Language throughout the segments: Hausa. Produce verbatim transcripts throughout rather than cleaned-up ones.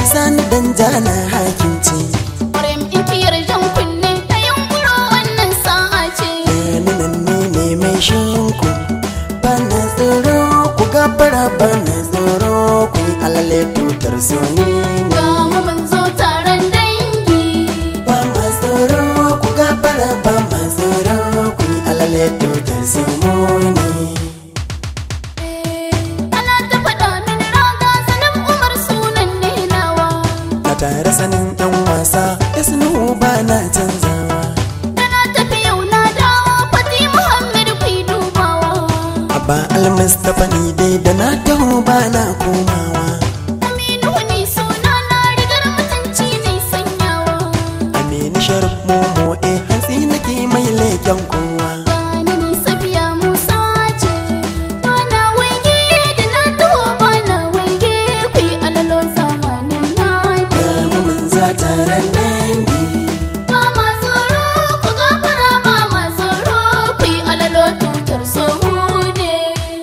sani dan jana hakinci. Maryam inkiyar jan kunne ta yunkuro wannan sa'a ce. Gani nan ne ne mai shinku bana tsoro ku gafara bana tsoro ku yi alale tutar soni Ga mu mun zo taron dangi. ba ma tsoro ku gafara ba ma tsoro ku yi alale tutar soni. Ana ta faɗa mini raga zanen Umar sunan ne nawa. A tare sanin ɗan wasa isnu ba na canzawa. Tana tafi yau na dawo Fati Muhammad ku dubawa. Abba Al-Mustapha ni dai da na taho ba na komawa. Aminu ni suna na rigar mutunci ne sanyawa. Aminu Sharif Momo eh hantsi nake mai leken kowa. Gani ni Safiya Musa ce. Bana waige da na taho bana waige ku yi alalo zamanin na Ga mu mun za taron dangi. Ba ma tsoro ku gafara ba ma tsoro ku yi alalo tutar sohu ne.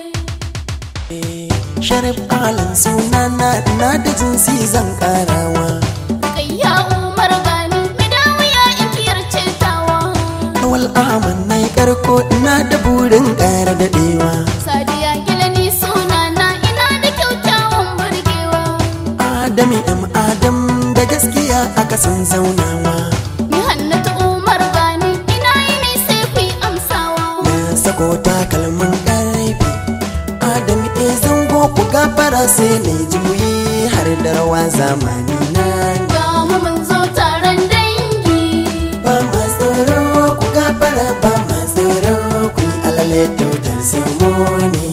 Sharif Alan suna na na da jinsi zan karawa. Kayya Umar gani midawiya inkiyar cetawa. Awal Ahmad na yi karko ina da burin ƙara daɗewa. Sadiya gila ni suna na ina da kyaukyawan burgewa. Adami M Adam da gaskiya aka san zaunawa. Ni Hannatu Umar gani ina yi ne sai ku yi amsawa. Na sako takalmin ƙarfi Adami e zango ku gafara sai na juyi har da rawa zamani na. Ga mu mun zo taron dangi. Ba ma tsoro ku gafara ba ma tsoro ku yi alale tutar simoni.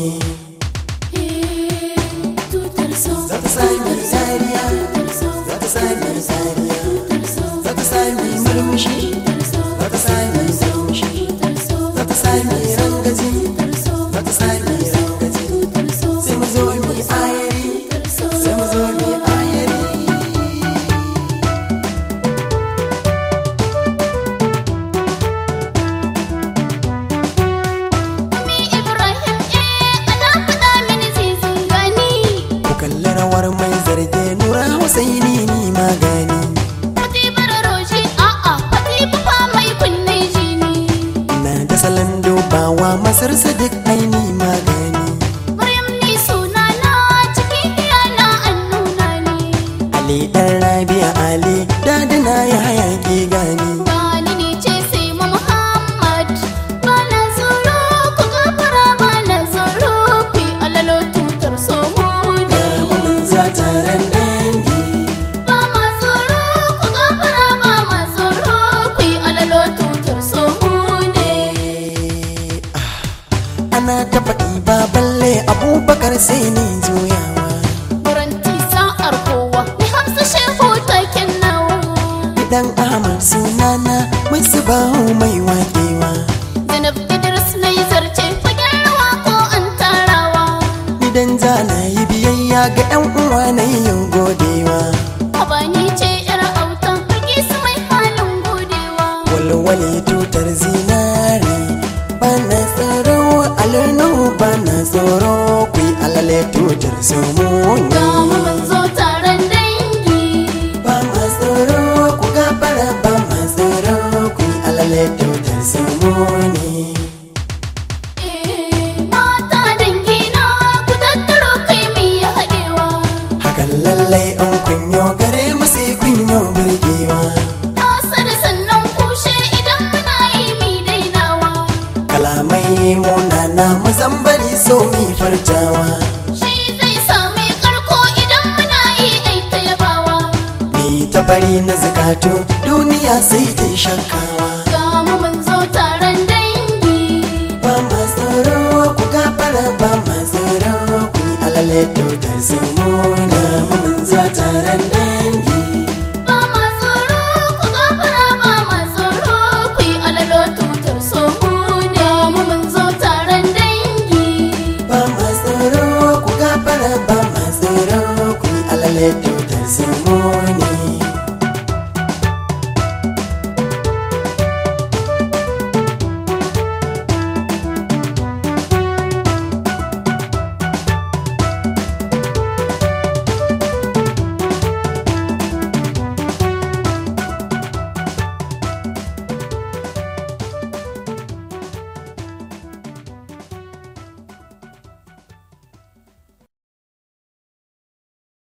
Tutar so. Za ta sami zariya, Tutar so. za ta sami zariya, Tutar so. za ta sami murmushi, za ta sami murmushi, Tutar so. za ta sami rangaji, Tutar so. za ta sami rangaji. Tutar so. Sai mu zo mu yi ayari, Tutar so. sai mu zo mu yi ayari. Ami Ibrahim eh ana faɗa mini zizin gani. Ku kalli rawar mai zarge Nura Husaini ni magani. Fati bararoji a'a Fati fa mai kunne jini. Na da salon dubawa Masar Sadiq aini magani. Maryam ni suna na cikin iyana an nuna ni. Ali ɗan Rabia Ali dadina ya hayaki gani. Gani ni ce sai mu Muhammad. Bana tsoro ku gafara bana tsoro ku yi alalo tutar so mu ne. Ga mun za taron dangi. Ba ma tsoro ku gafara ba ma tsoro ku yi alalo tutar so mu ne. Ana ta faɗi ba balle Abubakar sai ni juyawa. Buranti sa'ar kowa ni hamsa shehu taken nawa. Idan Ahmad sunana mai subahu mai waƙewa. Zainab Idris na yi zarce fagen rawa ko an tarawa. Idan za na yi biyayya ga 'yan uwa na yin godewa. Habani ce yar autan fage su mai halin godewa. Walwale tutar zinari bana tsoro alinu bana tsoro ku yi alale tutar sumuni. Ga mu mun zo taron dangi. Ba ma tsoro ku gafara ba ma tsoro ku yi alale tutar sumuni. Eh, mata dangi na ku tattaro kai mi ya haɗewa. Hakan lallai an kunyo gare mu sai kunyo burgewa. Asa da sannan kushe idan muna yi mi dainawa. Kalamai munana mu zambari so mi farcawa. Shi zai sami karko idan muna yi ai ta yabawa. Ni ta bari na zakato duniya sai ta yi shakawa. Ga mu mun zo taron dangi. Ba ma tsoro ku gafara ba ma tsoro ku yi alale tutar simoni. Ga mu mun za taron dangi. Ba ma tsoro ku gafara ba ma tsoro ku yi alalo tutar so mu ne. Mu mun zo taron dangi. Ba ma tsoro ku gafara ba ma tsoro ku yi alale tutar simoni.